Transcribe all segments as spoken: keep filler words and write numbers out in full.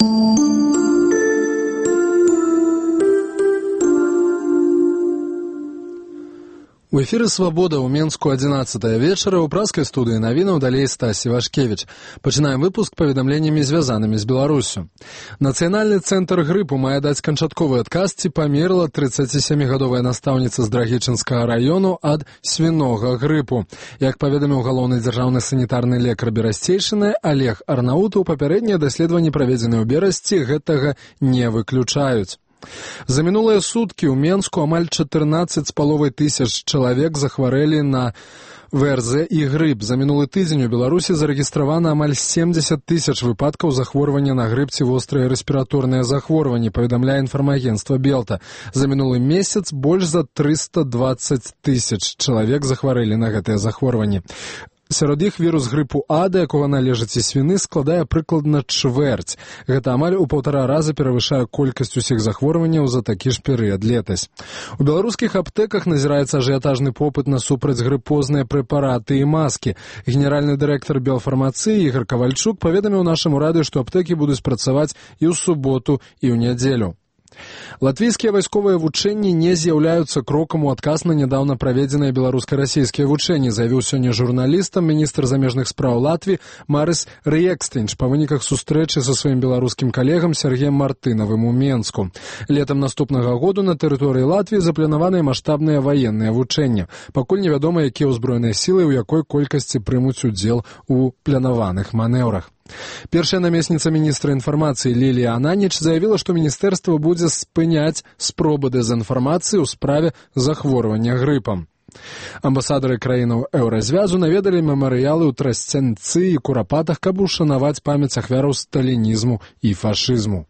У эфіры «Свабода» ў Менску адзінаццатая вечара, у праскай студыі навінаў далей Стась Івашкевіч. Пачынаем выпуск паведамленнямі, звязанымі з Беларуссю. Нацыянальны цэнтр грыпу мае даць канчатковы адказ, ці памерла трыццацісямігадовая настаўніца з Драгічынскага раёну ад свінога грыпу. Як паведаміў галоўны дзяржаўны санітарны лекар Берасцейшчыны Олег Арнаутаў, папярэднія даследаванні, праведзеныя ў Берасці, гэтага не выключаюць. За мінулыя суткі ў Менску амаль чатырнаццаць з паловай тысяч чалавек захварэлі на ВРЗ і грып. За мінулы тыдзень у Беларусі зарэгістравана амаль семдзесят тысяч выпадкаў захворвання на грып ці вострыя рэспіраторныя захворванні, паведамляе інфармагенцтва Белта. За мінулы месяц больш за трыста дваццаць тысяч чалавек захварэлі на гэтыя захворванні. Сярод іх вірус грыпу А, да якога належаць і свіны, складае прыкладна чвэрць. Гэта амаль у паўтара раза перавышае колькасць усіх захворванняў за такі ж перыяд летась. У беларускіх аптэках назіраецца ажыятажны попыт на супрацьгрыпозныя прэпараты і маскі. Генеральны дырэктар Белфармацыі Ігор Кавальчук паведаміў нашаму радыё, што аптэкі будуць працаваць і ў суботу, і ў нядзелю. Латвійскія вайсковыя вучэнні не з'яўляюцца крокам у адказ на нядаўна праведзеныя беларуска-расійскія вучэнні, заявіў сёння журналістам міністр замежных спраў Латвіі Марыс Рыекстэнч па выніках сустрэчы са сваім беларускім калегам Сергеем Мартынавым у Менску. Летам наступнага году на тэрыторыі Латвіі запланаваныя маштабныя ваенныя вучэнні. Пакуль невядома, якія ўзброеныя сілы і ў якой колькасці прымуць удзел у планаваных манеўрах. Першая намесніца міністра інфармацыі Лілія Ананіч заявіла, што міністэрства будзе спыняць спробы дэзінфармацыі ў справе захворвання грыпам. Амбасадары краінаў Еўразвязу наведалі мемарыялы ў Трасцянцы і Курапатах, каб ушанаваць памяць ахвяраў сталінізму і фашызму.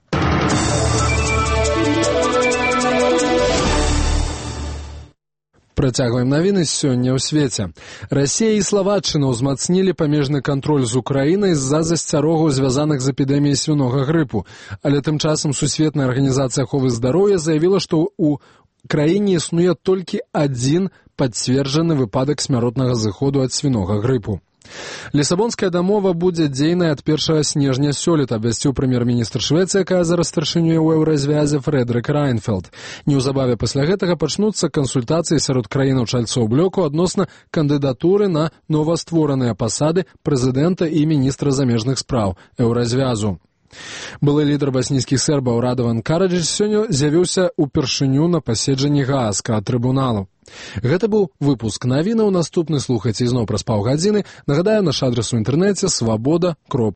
Працягваем навіны сёння ў свеце. Расія і Славаччына ўзмацнілі памежны кантроль з Украінай з-за засцярогаў, звязаных з эпідэміяй свінога грыпу. Але тым часам Сусветная арганізацыя аховы здароўя заявіла, што ў краіне існуе толькі адзін пацверджаны выпадак смяротнага зыходу ад свінога грыпу. Лісабонская дамова будзе дзейнай ад першага снежня сёлета, абвясціў прэм'ер-міністр Швецыі, якая зараз старшынёй у Еўразвязе, Фрэдрык Райнфелд. Неўзабаве пасля гэтага пачнуцца кансультацыі сярод краінаў чальцоў блоку адносна кандыдатуры на новаствораныя пасады прэзідэнта і міністра замежных спраў Еўразвязу. Былы лідар баснійскіх сербаў Радован Караджыч сёння з'явіўся упершыню на паседжанні Гаагскага трыбуналу. Гэта быў выпуск навінаў. Наступны слухайце ізноў праз паўгадзіны. Нагадаю, наш адрес у інтэрнэце свабода кропка